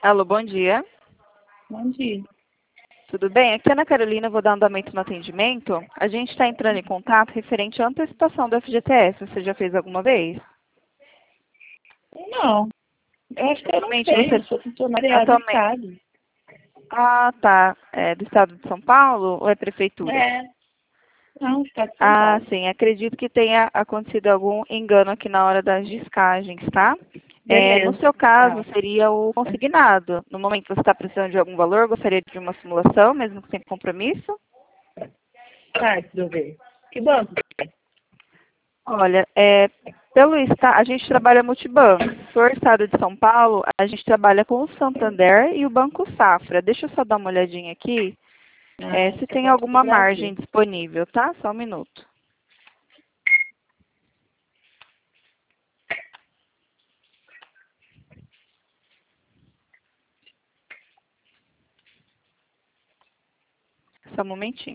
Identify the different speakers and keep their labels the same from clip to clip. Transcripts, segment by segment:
Speaker 1: Alô, bom dia.
Speaker 2: Bom dia.
Speaker 1: Tudo bem? Aqui é Ana Carolina, vou dar andamento no atendimento. A gente está entrando em contato referente à antecipação do FGTS. Você já fez alguma vez?
Speaker 2: Não, eu acho que eu não
Speaker 1: Atualmente
Speaker 2: sei, eu
Speaker 1: você...
Speaker 2: sou funcionária do
Speaker 1: Atualmente...
Speaker 2: Estado.
Speaker 1: Ah, tá. É do Estado de São Paulo ou é Prefeitura?
Speaker 2: É, não, Estado de São
Speaker 1: Ah,
Speaker 2: Paulo.
Speaker 1: sim. Acredito que tenha acontecido algum engano aqui na hora das descagens, tá? No
Speaker 2: Beleza,
Speaker 1: seu caso,
Speaker 2: tá.
Speaker 1: seria o consignado. No momento que você está precisando de algum valor, gostaria de uma simulação, mesmo que sem compromisso?
Speaker 2: Tá, deixa eu ver. Que banco?
Speaker 1: Olha, pelo estado, a gente trabalha multibanco. Por estado de São Paulo, a gente trabalha com o Santander e o Banco Safra. Deixa eu só dar uma olhadinha aqui, se
Speaker 2: Acho que é
Speaker 1: tem
Speaker 2: Banco do
Speaker 1: alguma
Speaker 2: Brasil.
Speaker 1: margem disponível, tá? Só um minuto. Só um momentinho.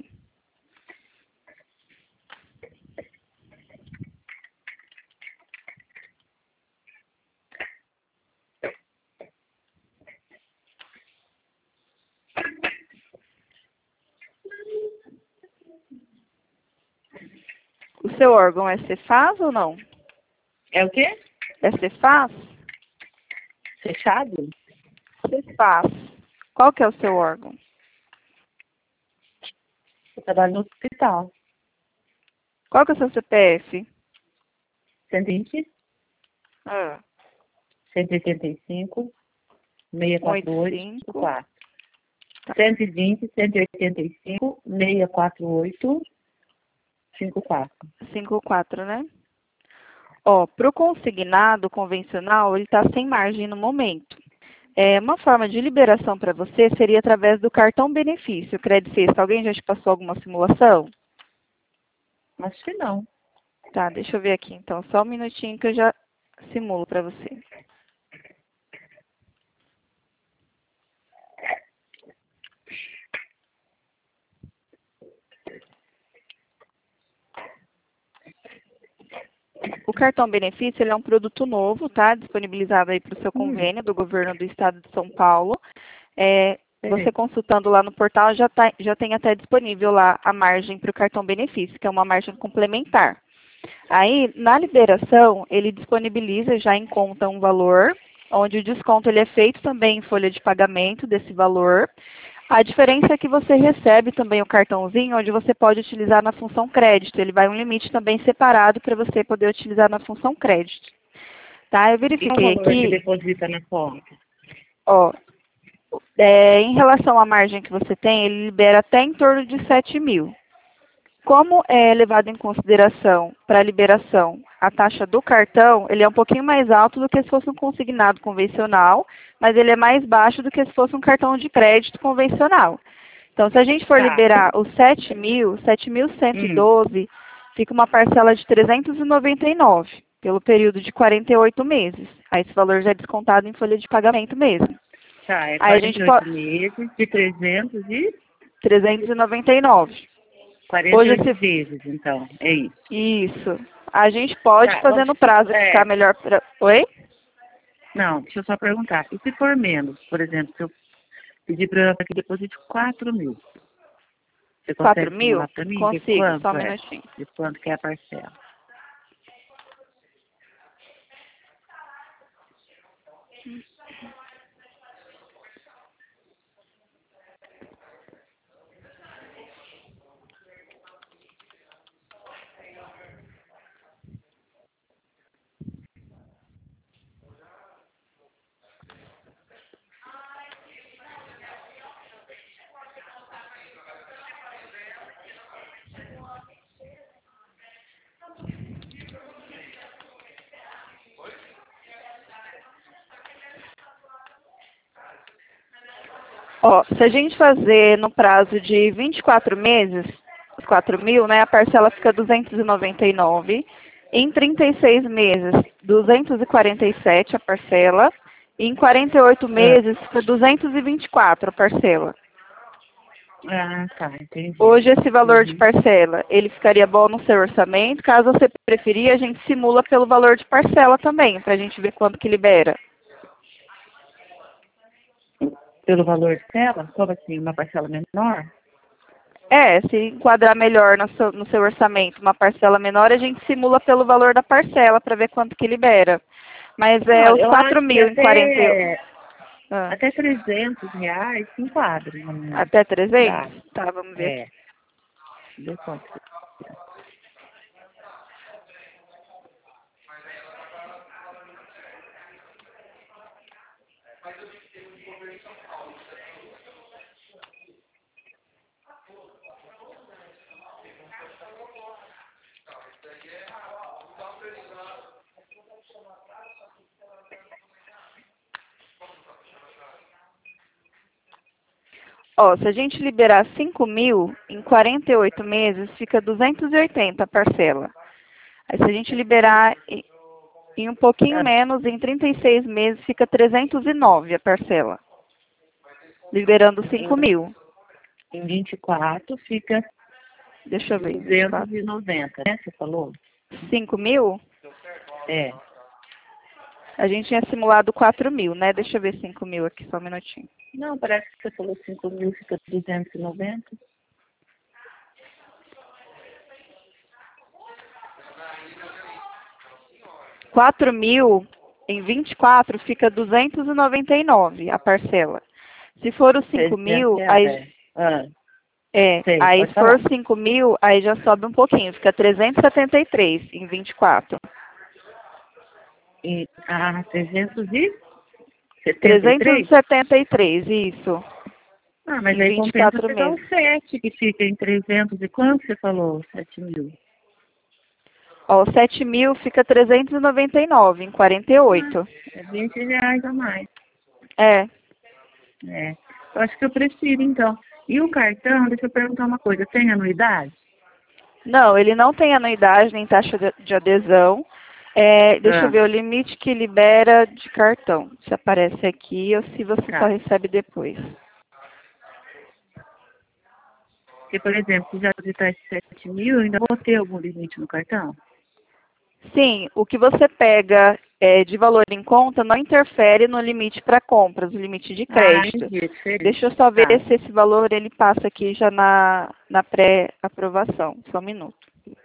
Speaker 1: O seu órgão é Cefaz ou não?
Speaker 2: É o quê?
Speaker 1: É Cefaz?
Speaker 2: Fechado?
Speaker 1: Cefaz. Qual que é o seu órgão?
Speaker 2: Eu trabalho no hospital.
Speaker 1: Qual que é o seu CPF?
Speaker 2: 120,
Speaker 1: Ah,
Speaker 2: 185, 648,
Speaker 1: 185.
Speaker 2: 54.
Speaker 1: Tá.
Speaker 2: 120, 185, 648, 54.
Speaker 1: 54, né? Ó, para o consignado convencional, ele está sem margem no momento. Uma forma de liberação para você seria através do cartão benefício, Credit Sexta. Alguém já te passou alguma simulação?
Speaker 2: Acho que não.
Speaker 1: Tá, deixa eu ver aqui então. Só um minutinho que eu já simulo para você. O cartão benefício ele é um produto novo, tá? Disponibilizado aí para o seu convênio do governo do estado de São Paulo. Você
Speaker 2: Sei.
Speaker 1: consultando lá no portal já tem até disponível lá a margem para o cartão benefício, que é uma margem complementar. Aí, na liberação, ele disponibiliza já em conta um valor, onde o desconto ele é feito também em folha de pagamento desse valor. A diferença é que você recebe também o cartãozinho, onde você pode utilizar na função crédito. Ele vai um limite também separado para você poder utilizar na função crédito. Tá? Eu
Speaker 2: E qual o
Speaker 1: verifiquei
Speaker 2: valor que
Speaker 1: aqui,
Speaker 2: deposita na conta?
Speaker 1: ó, em relação à margem que você tem, ele libera até em torno de 7 mil. Como é levado em consideração para a liberação a taxa do cartão, ele é um pouquinho mais alto do que se fosse um consignado convencional, mas ele é mais baixo do que se fosse um cartão de crédito convencional. Então, se a gente for
Speaker 2: Tá.
Speaker 1: liberar os 7.112, fica uma parcela de 399 pelo período de 48 meses. Aí esse valor já é descontado em folha de pagamento mesmo.
Speaker 2: Tá, é
Speaker 1: Aí a gente
Speaker 2: 48
Speaker 1: pode...
Speaker 2: meses de
Speaker 1: 399. Hoje
Speaker 2: 348
Speaker 1: esse...
Speaker 2: vezes, então. É isso.
Speaker 1: Isso. A gente pode
Speaker 2: Tá,
Speaker 1: fazer no prazo que ficar melhor para... Oi?
Speaker 2: não, deixa eu só perguntar. E se for menos, por exemplo, se eu pedir para que deposite 4 mil, você
Speaker 1: 4
Speaker 2: consegue
Speaker 1: mil?
Speaker 2: simular para mim? De
Speaker 1: Consigo, só um
Speaker 2: quanto é?
Speaker 1: minutinho.
Speaker 2: De quanto que é a parcela?
Speaker 1: Ó, se a gente fazer no prazo de 24 meses, os 4 mil, né, a parcela fica 299. Em 36 meses, 247 a parcela. E em 48
Speaker 2: Ah,
Speaker 1: meses, fica 224 a parcela.
Speaker 2: tá, entendi.
Speaker 1: Hoje, esse valor de
Speaker 2: Uhum.
Speaker 1: parcela, ele ficaria bom no seu orçamento. Caso você preferir, a gente simula pelo valor de parcela também, para a gente ver quanto que libera.
Speaker 2: Pelo valor dela? Como assim? Uma parcela menor?
Speaker 1: Se enquadrar melhor no seu orçamento uma parcela menor, a gente simula pelo valor da parcela para ver quanto que libera. Mas
Speaker 2: Olha,
Speaker 1: os
Speaker 2: eu
Speaker 1: 4
Speaker 2: acho que
Speaker 1: mil em 40.
Speaker 2: até R$ 300 se enquadra.
Speaker 1: Até
Speaker 2: Dá.
Speaker 1: 300? Tá, vamos ver aqui.
Speaker 2: É. Deu quanto?
Speaker 1: Se a gente liberar 5 mil, em 48 meses fica 280 a parcela. Aí se a gente liberar em um pouquinho
Speaker 2: Ah,
Speaker 1: menos, em 36 meses fica 309 a parcela. Liberando 5
Speaker 2: em,
Speaker 1: mil.
Speaker 2: em 24 fica
Speaker 1: Deixa eu ver, 24.
Speaker 2: 290, né? Você falou?
Speaker 1: 5 mil?
Speaker 2: É.
Speaker 1: A gente tinha simulado 4 mil, né? Deixa eu ver 5 mil aqui, só um minutinho.
Speaker 2: Não, parece que você falou 5.000, fica 290.
Speaker 1: 4 mil em 24 fica 299 a parcela. Se for os 5
Speaker 2: 300
Speaker 1: mil, aí,
Speaker 2: reais. Ah, sei,
Speaker 1: aí
Speaker 2: pode
Speaker 1: se for
Speaker 2: falar.
Speaker 1: os 5 mil, aí já sobe um pouquinho, fica 373 em 24.
Speaker 2: 373?
Speaker 1: 373, isso,
Speaker 2: Ah, mas
Speaker 1: em
Speaker 2: aí compensa
Speaker 1: 24
Speaker 2: pegar o
Speaker 1: meses.
Speaker 2: 7, que fica em 300 e quanto você falou? 7.000.
Speaker 1: 7 mil fica 399 em
Speaker 2: Ah,
Speaker 1: 48.
Speaker 2: é R$ 20 a mais.
Speaker 1: É.
Speaker 2: É. Eu acho que eu prefiro, então. E o cartão, deixa eu perguntar uma coisa, tem anuidade?
Speaker 1: Não, ele não tem anuidade nem taxa de adesão. Deixa eu
Speaker 2: Ah,
Speaker 1: ver o limite que libera de cartão. Se aparece aqui ou se você só
Speaker 2: tá.
Speaker 1: recebe depois.
Speaker 2: Porque, por exemplo, se já visitar esse 7.000, eu ainda vou ter algum limite no cartão?
Speaker 1: Sim, o que você pega de valor em conta não interfere no limite para compras, no limite de
Speaker 2: Ah,
Speaker 1: crédito.
Speaker 2: entendi, é diferente.
Speaker 1: Deixa eu só ver
Speaker 2: Tá.
Speaker 1: se esse valor ele passa aqui já na pré-aprovação. Só um minuto.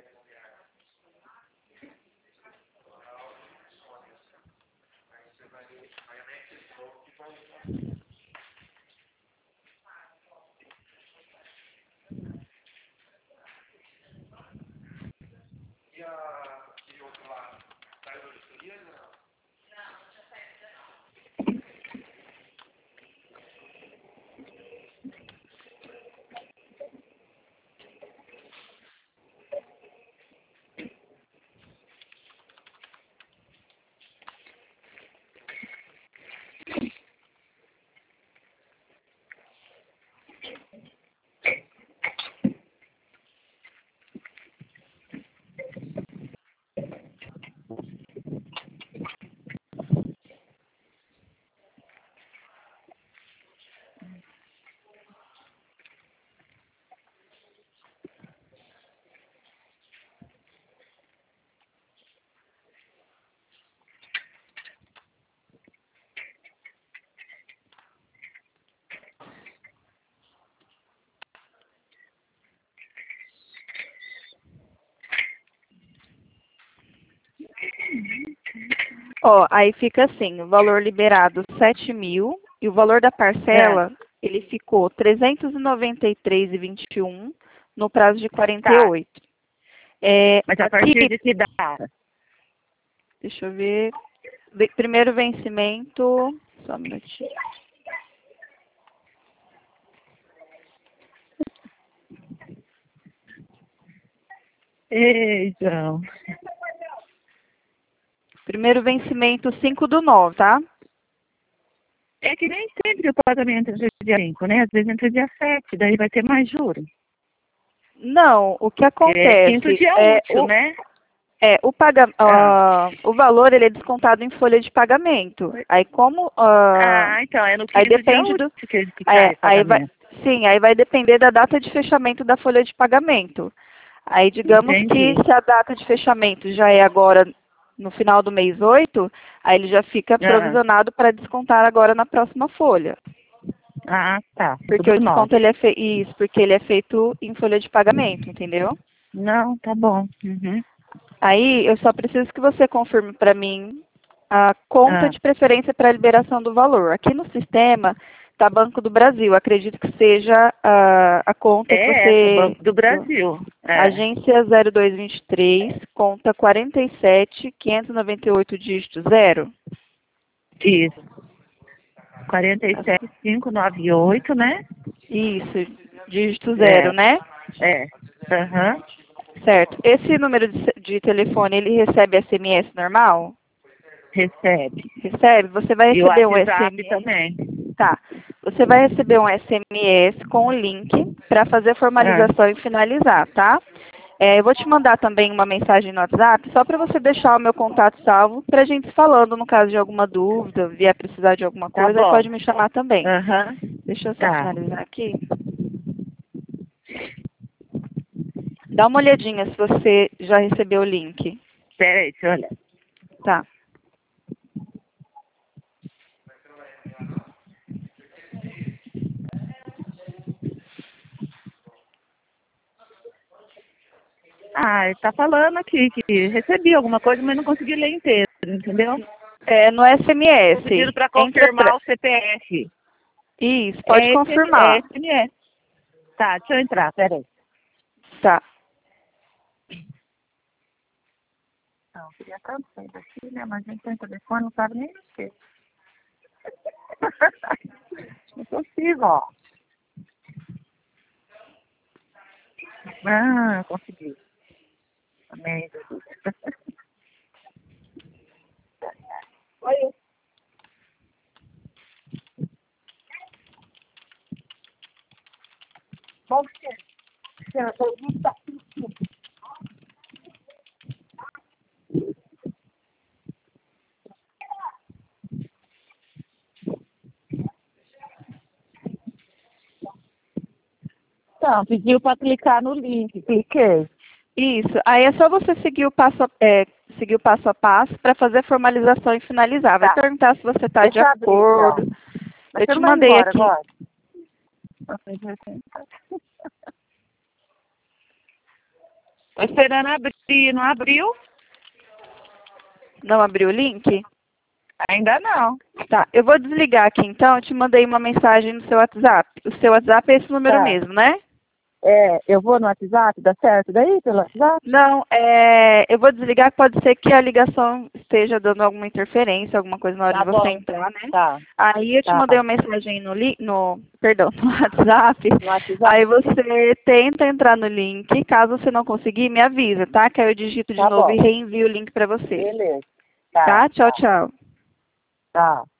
Speaker 1: Aí fica assim, o valor liberado 7 mil e o valor da
Speaker 2: É,
Speaker 1: parcela, ele ficou 393,21 no prazo de
Speaker 2: tá.
Speaker 1: 48.
Speaker 2: Mas a
Speaker 1: Aqui,
Speaker 2: partir de que data?
Speaker 1: deixa eu ver, primeiro vencimento, só um minutinho.
Speaker 2: Ei, João.
Speaker 1: Primeiro vencimento 5/9, tá?
Speaker 2: É que nem sempre o pagamento entra dia 5, né? Às vezes entra dia 7, daí vai ter mais juros.
Speaker 1: Não, o que
Speaker 2: É quinto
Speaker 1: acontece
Speaker 2: dia
Speaker 1: é
Speaker 2: útil, né? Ah,
Speaker 1: o valor ele é descontado em folha de pagamento. Aí como
Speaker 2: então, é no
Speaker 1: aí
Speaker 2: quinto dia
Speaker 1: depende do
Speaker 2: útil que cai o
Speaker 1: aí vai
Speaker 2: pagamento.
Speaker 1: sim, aí vai depender da data de fechamento da folha de pagamento. Aí digamos que
Speaker 2: Entendi.
Speaker 1: se a data de fechamento já é agora no final do mês 8, aí ele já fica
Speaker 2: Ah,
Speaker 1: provisionado para descontar agora na próxima folha.
Speaker 2: Ah, tá.
Speaker 1: Porque
Speaker 2: Tudo
Speaker 1: o desconto
Speaker 2: novo.
Speaker 1: ele é isso, porque ele é feito em folha de pagamento, entendeu?
Speaker 2: Não, tá bom. Uhum.
Speaker 1: Aí eu só preciso que você confirme para mim a conta
Speaker 2: Ah,
Speaker 1: de preferência para a liberação do valor. Aqui no sistema está Banco do Brasil. Acredito que seja a conta que
Speaker 2: é essa,
Speaker 1: você.
Speaker 2: Banco do Brasil. É,
Speaker 1: Agência 0223, conta 47.598, dígito 0.
Speaker 2: isso. 47598, né?
Speaker 1: Isso, dígito 0,
Speaker 2: É,
Speaker 1: né?
Speaker 2: é. Aham.
Speaker 1: Certo. Esse número de telefone, ele recebe SMS normal?
Speaker 2: Recebe.
Speaker 1: Recebe? Você vai
Speaker 2: E o
Speaker 1: receber um
Speaker 2: WhatsApp
Speaker 1: SMS.
Speaker 2: também.
Speaker 1: Tá. Você vai receber um SMS com o link para fazer a
Speaker 2: Ah,
Speaker 1: formalização e finalizar, tá? Eu vou te mandar também uma mensagem no WhatsApp, só para você deixar o meu contato salvo, para a gente se falando no caso de alguma dúvida, vier precisar de alguma
Speaker 2: tá
Speaker 1: coisa, aí
Speaker 2: bom.
Speaker 1: pode me chamar também.
Speaker 2: Aham.
Speaker 1: Deixa eu só
Speaker 2: Tá.
Speaker 1: finalizar aqui. Dá uma olhadinha se você já recebeu o link.
Speaker 2: Espera aí, deixa eu olhar.
Speaker 1: Tá.
Speaker 2: Ah, ele tá falando aqui que recebi alguma coisa, mas não consegui ler inteiro, entendeu?
Speaker 1: No
Speaker 2: Tô pedindo
Speaker 1: SMS.
Speaker 2: para
Speaker 1: Entra
Speaker 2: confirmar o CPF.
Speaker 1: Isso, pode
Speaker 2: É esse, é
Speaker 1: confirmar.
Speaker 2: SMS. Tá, deixa eu entrar, peraí.
Speaker 1: Tá.
Speaker 2: Não, queria tanto sair daqui, né? Mas a gente tem telefone, não sabe nem mexer. Não consigo, ó. Ah, consegui. Amém, Jesus. Oi. Bom, você tá. Então, pediu para clicar no link, cliquei.
Speaker 1: Isso. Aí é só você seguir o passo a passo para fazer a formalização e finalizar. Vai
Speaker 2: Tá,
Speaker 1: perguntar se você está de
Speaker 2: deixa eu abrir
Speaker 1: acordo.
Speaker 2: então. Mas
Speaker 1: Eu
Speaker 2: você
Speaker 1: te
Speaker 2: não vai
Speaker 1: mandei
Speaker 2: embora
Speaker 1: aqui.
Speaker 2: agora? Tô esperando abrir, não abriu?
Speaker 1: Não abriu o link?
Speaker 2: Ainda não.
Speaker 1: Tá. Eu vou desligar aqui então. Eu te mandei uma mensagem no seu WhatsApp. O seu WhatsApp é esse número
Speaker 2: Tá.
Speaker 1: mesmo, né?
Speaker 2: É, eu vou no WhatsApp, dá certo daí pelo WhatsApp?
Speaker 1: Não, eu vou desligar, pode ser que a ligação esteja dando alguma interferência, alguma coisa na hora de
Speaker 2: Tá
Speaker 1: você
Speaker 2: bom.
Speaker 1: entrar, né?
Speaker 2: Tá,
Speaker 1: Aí eu te
Speaker 2: tá.
Speaker 1: mandei uma mensagem perdão, no WhatsApp.
Speaker 2: No WhatsApp?
Speaker 1: Aí você tenta entrar no link, caso você não conseguir, me avisa, tá? Que aí eu digito de
Speaker 2: Tá
Speaker 1: novo e
Speaker 2: bom.
Speaker 1: reenvio o link pra você.
Speaker 2: Beleza. Tá,
Speaker 1: Tá? Tchau, tchau.
Speaker 2: tá.